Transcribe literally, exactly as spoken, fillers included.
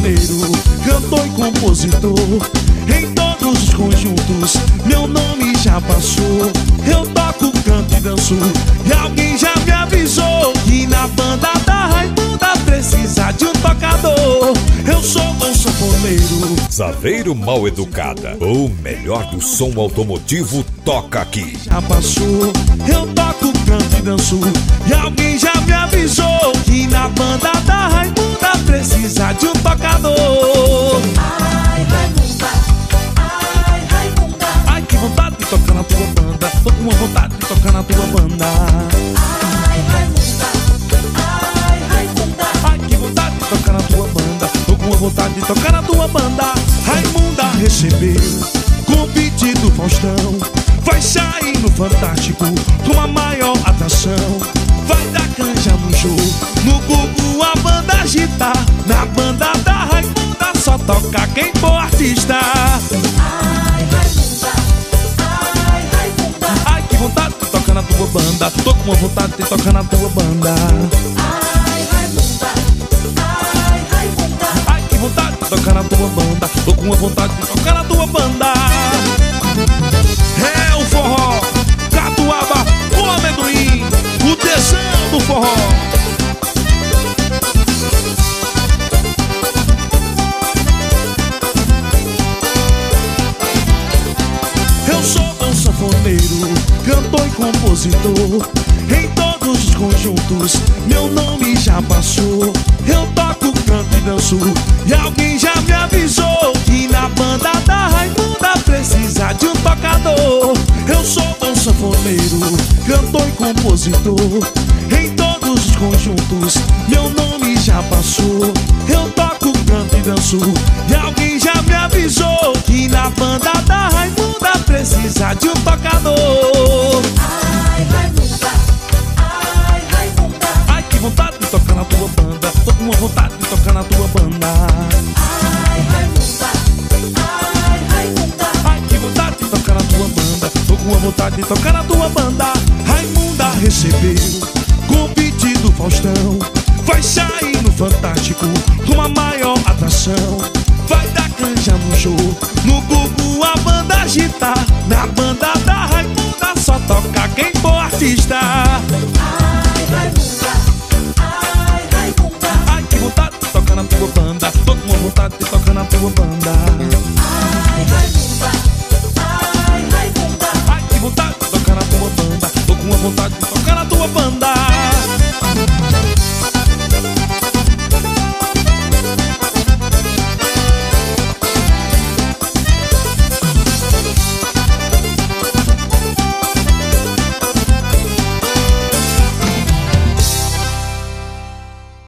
sanfoneiro, cantor e compositor. Em todos os conjuntos meu nome já passou. Eu toco, canto e danço, e alguém já me avisou que na banda da Raimunda precisa de um tocador. Eu sou bom sanfoneiro. Zaveiro Mal Educada, o melhor do som automotivo toca aqui. Já passou, eu toco, canto e danço, e alguém já me avisou que na banda da Raimunda precisa de um tocador. Ai, Raimunda, ai, Raimunda, ai, que vontade de tocar na tua banda. Tô com uma vontade de tocar na tua banda. Ai, Raimunda, ai, Raimunda, ai, que vontade de tocar na tua banda. Tô com uma vontade de tocar na tua banda. Raimunda recebeu convite do Faustão, vai sair no Fantástico com a maior atração. Vai dar canja no jogo, no Gugu a banda agita. Na banda da Raimunda só toca quem for artista. ai, Raimunda, ai, Raimunda, ai, que vontade de tocar na tua banda. Tô com uma vontade de tocar na tua banda. ai, Raimunda, ai, Raimunda, ai, que vontade de tocar na tua banda. Tô com uma vontade de tocar na tua banda. É o forró, catuaba, o amendoim, o tesão do forró. Eu sou bom sanfoneiro, cantor e compositor. Em todos os conjuntos meu nome já passou. Eu toco, canto e danço, e alguém já me avisou que na banda da Raimunda precisa de um tocador. Eu sou bom sanfoneiro, cantor e compositor. Em todos os conjuntos meu nome já passou. Eu toco, canto e danço, e alguém já me avisou que na banda da Raimunda precisa de um tocador. ai, Raimunda, ai, Raimunda, ai, que vontade de tocar na tua banda. Tô com uma vontade de tocar na tua banda. ai, Raimunda, ai, Raimunda, ai, que vontade de tocar na tua banda. Tô com uma vontade de tocar na tua banda. Raimunda recebeu convite do Faustão, vai sair no Fantástico com a maior atração. Vai dar canja no show, no Gugu a banda agita.